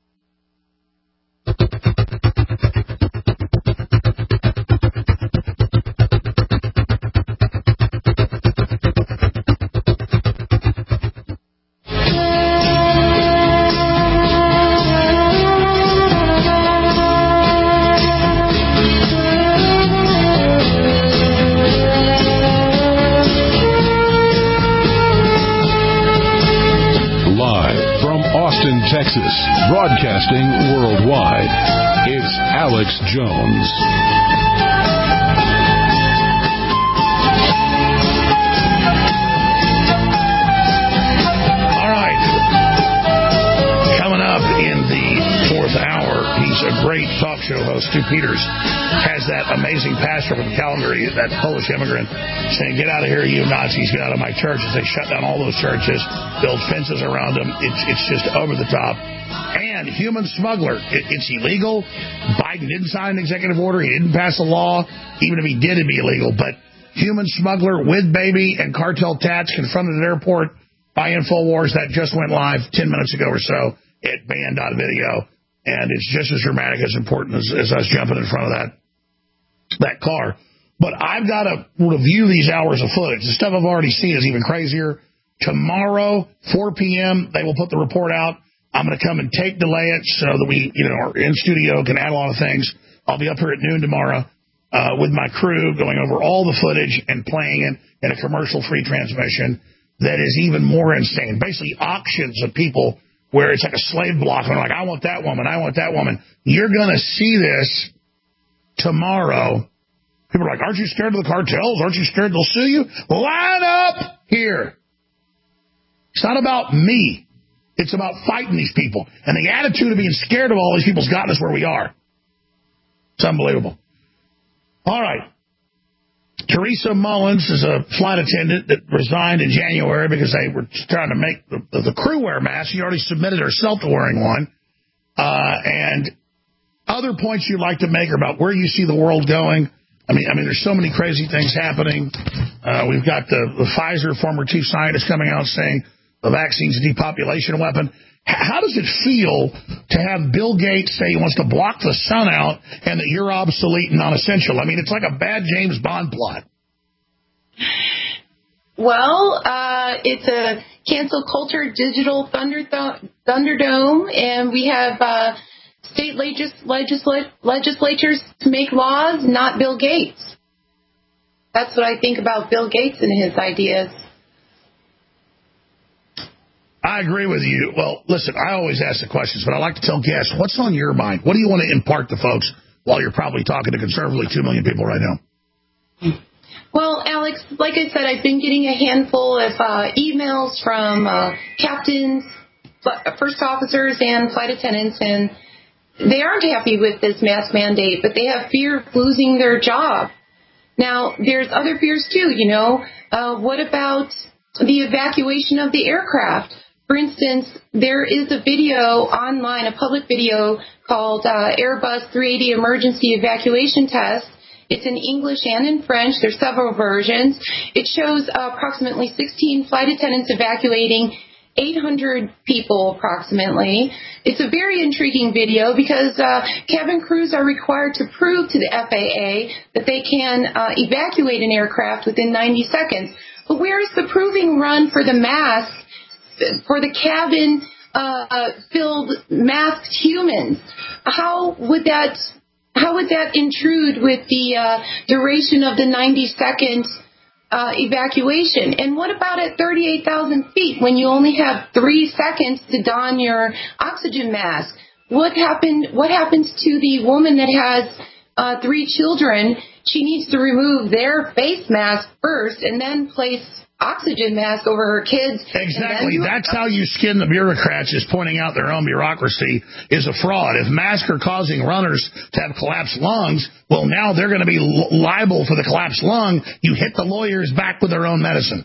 Texas, broadcasting worldwide. It's Alex Jones. All right. Coming up in the fourth hour, he's a great talk show host. Stu Peters has that amazing pastor from the calendar, that Polish immigrant, saying, "Get out of here, you Nazis. Get out of my churches." They shut down all those churches, build fences around them. It's, it's just over the top. And human smuggler. It, it's illegal. Biden didn't sign an executive order. He didn't pass a law. Even if he did, it'd be illegal. But human smuggler with baby and cartel tats confronted at airport by InfoWars. That just went live ten minutes ago or so at band dot video. And it's just as dramatic, as important as, as us jumping in front of that that car. But I've got to review these hours of footage. The stuff I've already seen is even crazier. Tomorrow, four p.m., they will put the report out. I'm going to come and tape delay it so that we, you know, are in studio, can add a lot of things. I'll be up here at noon tomorrow uh, with my crew going over all the footage and playing it in a commercial-free transmission that is even more insane. Basically, auctions of people where it's like a slave block. And like, I want that woman. I want that woman. You're going to see this tomorrow. People are like, aren't you scared of the cartels? Aren't you scared they'll sue you? Line up here. It's not about me. It's about fighting these people. And the attitude of being scared of all these people's gotten us where we are. It's unbelievable. All right. Teresa Mullins is a flight attendant that resigned in January because they were trying to make the, the, the crew wear masks. She already submitted herself to wearing one. Uh, and other points you'd like to make about where you see the world going. I mean, I mean, there's so many crazy things happening. Uh, we've got the, the Pfizer former chief scientist coming out saying the vaccine's a depopulation weapon. How does it feel to have Bill Gates say he wants to block the sun out and that you're obsolete and non-essential? I mean, it's like a bad James Bond plot. Well, uh, it's a cancel culture digital thunder th- Thunderdome, and we have uh, state legis- legisl- legislatures to make laws, not Bill Gates. That's what I think about Bill Gates and his ideas. I agree with you. Well, listen, I always ask the questions, but I like to tell guests, what's on your mind? What do you want to impart to folks while you're probably talking to conservatively two million people right now? Well, Alex, like I said, I've been getting a handful of uh, emails from uh, captains, first officers, and flight attendants, and they aren't happy with this mask mandate, but they have fear of losing their job. Now, there's other fears, too, you know. Uh, what about the evacuation of the aircraft? For instance, there is a video online, a public video called uh, Airbus three eighty Emergency Evacuation Test. It's in English and in French. There's several versions. It shows uh, approximately sixteen flight attendants evacuating eight hundred people approximately. It's a very intriguing video because uh, cabin crews are required to prove to the F A A that they can uh, evacuate an aircraft within ninety seconds. But where is the proving run for the mask? For the cabin uh, filled masked humans? How would that how would that intrude with the uh, duration of the ninety second uh, evacuation? And what about at thirty-eight thousand feet when you only have three seconds to don your oxygen mask? What happened? What happens to the woman that has uh, three children? She needs to remove their face mask first and then place oxygen mask over her kids. Exactly. That's how you skin the bureaucrats, is pointing out their own bureaucracy is a fraud. If masks are causing runners to have collapsed lungs, well, now they're going to be liable for the collapsed lung. You hit the lawyers back with their own medicine.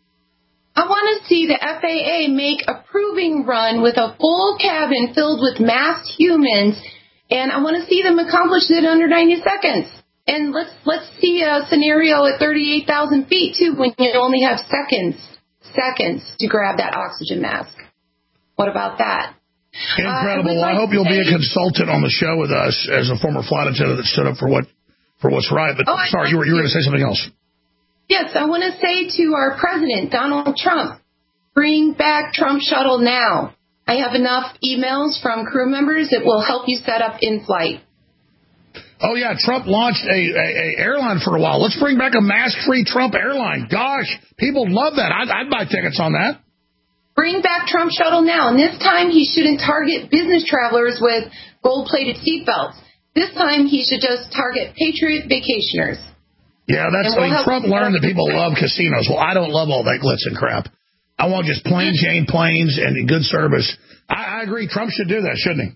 I want to see the F A A make a proving run with a full cabin filled with masked humans, and I want to see them accomplish it under ninety seconds. And let's let's see a scenario at thirty-eight thousand feet, too, when you only have seconds, seconds to grab that oxygen mask. What about that? Incredible. Uh, I, like I hope you'll say, be a consultant on the show with us as a former flight attendant that stood up for what for what's right. But oh, sorry, you were, you were going to say something else. Yes, I want to say to our president, Donald Trump, bring back Trump Shuttle now. I have enough emails from crew members that will help you set up in-flight. Oh, yeah, Trump launched a, a, a airline for a while. Let's bring back a mask-free Trump airline. Gosh, people love that. I'd, I'd buy tickets on that. Bring back Trump Shuttle now. And this time he shouldn't target business travelers with gold-plated seatbelts. This time he should just target patriot vacationers. Yeah, that's, we'll I mean, Trump learned that people love casinos. Well, I don't love all that glitz and crap. I want just plain Jane planes and good service. I, I agree. Trump should do that, shouldn't he?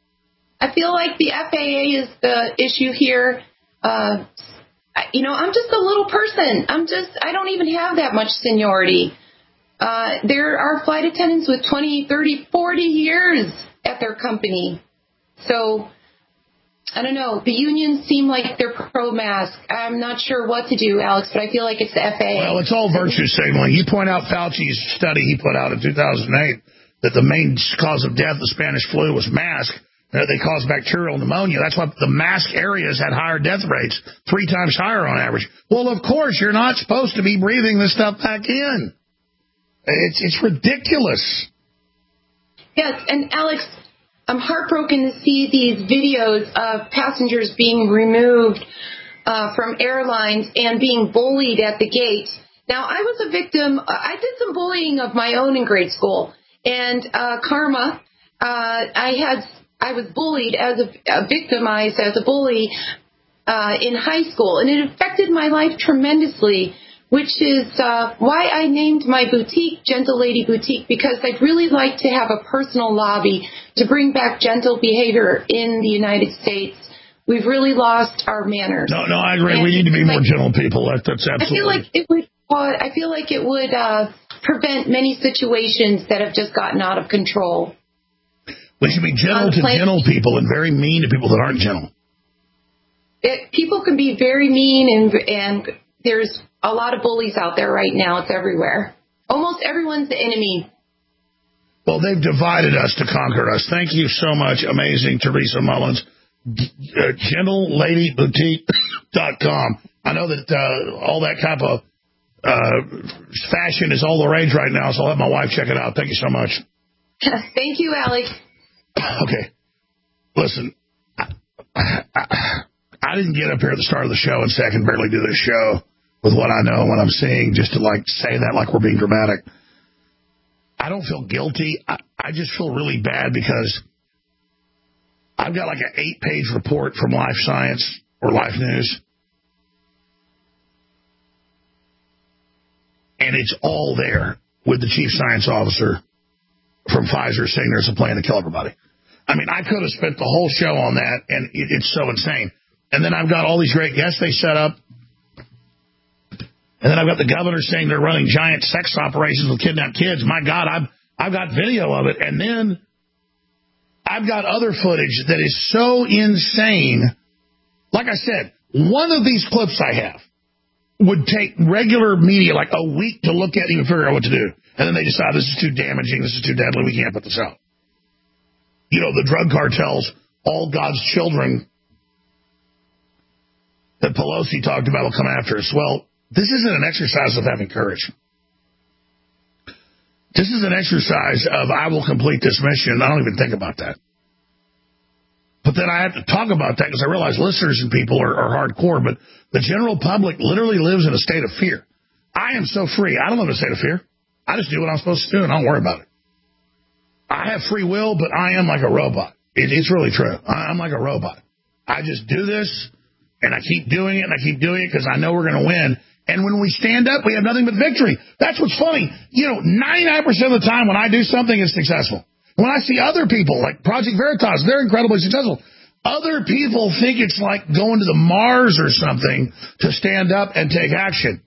I feel like the F A A is the issue here. Uh, you know, I'm just a little person. I'm just, I don't even have that much seniority. Uh, there are flight attendants with twenty, thirty, forty years at their company. So, I don't know. The unions seem like they're pro-mask. I'm not sure what to do, Alex, but I feel like it's the F A A. Well, it's all virtue signaling. You point out Fauci's study he put out in two thousand eight that the main cause of death of the Spanish flu was mask. Uh, they cause bacterial pneumonia. That's why the mask areas had higher death rates, three times higher on average. Well, of course, you're not supposed to be breathing this stuff back in. It's it's ridiculous. Yes, and Alex, I'm heartbroken to see these videos of passengers being removed uh, from airlines and being bullied at the gate. Now, I was a victim. I did some bullying of my own in grade school. And uh, karma, uh, I had, I was bullied as a, uh, victimized as a bully uh, in high school, and it affected my life tremendously, which is uh, why I named my boutique Gentle Lady Boutique, because I'd really like to have a personal lobby to bring back gentle behavior in the United States. We've really lost our manners. No, no, I agree. And we need to be like, more gentle people. That, that's absolutely. I feel like it would. Uh, I feel like it would uh, prevent many situations that have just gotten out of control. We should be gentle to gentle people and very mean to people that aren't gentle. It, people can be very mean, and and there's a lot of bullies out there right now. It's everywhere. Almost everyone's the enemy. Well, they've divided us to conquer us. Thank you so much, amazing Teresa Mullins. Uh, gentle lady boutique dot com. I know that uh, all that type of uh, fashion is all the rage right now, so I'll have my wife check it out. Thank you so much. Thank you, Alex. Okay. Listen, I, I, I didn't get up here at the start of the show and say I can barely do this show with what I know and what I'm seeing, just to like say that like we're being dramatic. I don't feel guilty. I, I just feel really bad because I've got like an eight-page report from Life Science or Life News, and it's all there with the chief science officer from Pfizer saying there's a plan to kill everybody. I mean, I could have spent the whole show on that, and it, it's so insane. And then I've got all these great guests they set up. And then I've got the governor saying they're running giant sex operations with kidnapped kids. My God, I've, I've got video of it. And then I've got other footage that is so insane. Like I said, one of these clips I have would take regular media like a week to look at and even figure out what to do. And then they decide this is too damaging, this is too deadly, we can't put this out. You know, the drug cartels, all God's children that Pelosi talked about will come after us. Well, this isn't an exercise of having courage. This is an exercise of I will complete this mission. I don't even think about that. But then I have to talk about that because I realize listeners and people are, are hardcore, but the general public literally lives in a state of fear. I am so free. I don't live in a state of fear. I just do what I'm supposed to do and I don't worry about it. I have free will, but I am like a robot. It, it's really true. I, I'm like a robot. I just do this, and I keep doing it, and I keep doing it because I know we're going to win. And when we stand up, we have nothing but victory. That's what's funny. You know, ninety-nine percent of the time when I do something, it's successful. When I see other people, like Project Veritas, they're incredibly successful. Other people think it's like going to the Mars or something to stand up and take action.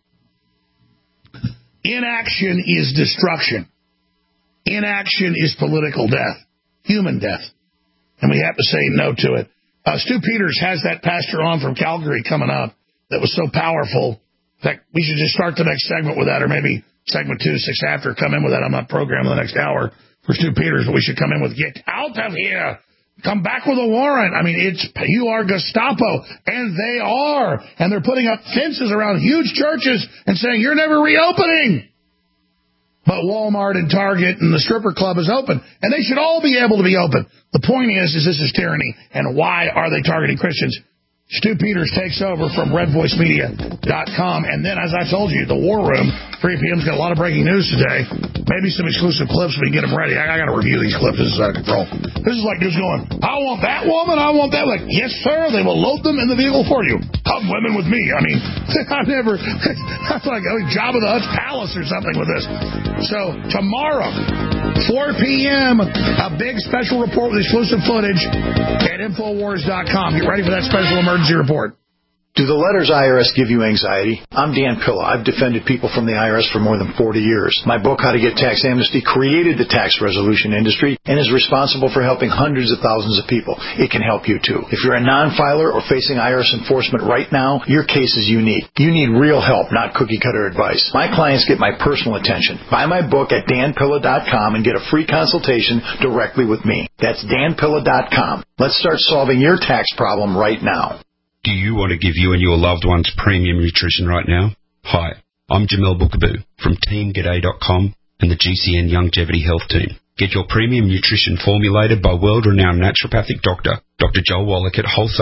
Inaction is destruction. Inaction is political death, human death. And we have to say no to it. Uh, Stu Peters has that pastor on from Calgary coming up that was so powerful. In fact, we should just start the next segment with that, or maybe segment two, six after, come in with that. I'm not programming the next hour for Stu Peters, but we should come in with get out of here. Come back with a warrant. I mean, it's you are Gestapo, and they are. And they're putting up fences around huge churches and saying, you're never reopening. But Walmart and Target and the stripper club is open, and they should all be able to be open. The point is, is this is tyranny, and why are they targeting Christians? Stu Peters takes over from red voice media dot com, and then, as I told you, the War Room, three p.m.'s got a lot of breaking news today. Maybe some exclusive clips, we can get them ready. I, I got to review these clips. This is out of control. This is like dudes going, I want that woman, I want that. Like, yes, sir, they will load them in the vehicle for you. Come women with me. I mean, I've never, that's like a Jabba the Hutt's palace or something with this. So, tomorrow, four p.m., a big special report with exclusive footage at Infowars dot com. Get ready for that special emergency report. Do the letters I R S give you anxiety? I'm Dan Pilla. I've defended people from the I R S for more than forty years. My book, How to Get Tax Amnesty, created the tax resolution industry and is responsible for helping hundreds of thousands of people. It can help you, too. If you're a non-filer or facing I R S enforcement right now, your case is unique. You need real help, not cookie-cutter advice. My clients get my personal attention. Buy my book at Dan Pilla dot com and get a free consultation directly with me. That's Dan Pilla dot com. Let's start solving your tax problem right now. Do you want to give you and your loved ones premium nutrition right now? Hi, I'm Jamel Bookaboo from Team G'day dot com and the G C N Longevity Health Team. Get your premium nutrition formulated by world-renowned naturopathic doctor, Doctor Joel Wallach at wholesale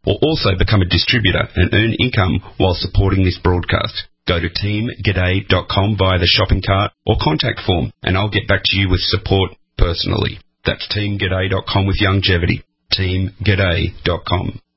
or also become a distributor and earn income while supporting this broadcast. Go to team g'day dot com via the shopping cart or contact form, and I'll get back to you with support personally. That's team g'day dot com with longevity. team g'day dot com.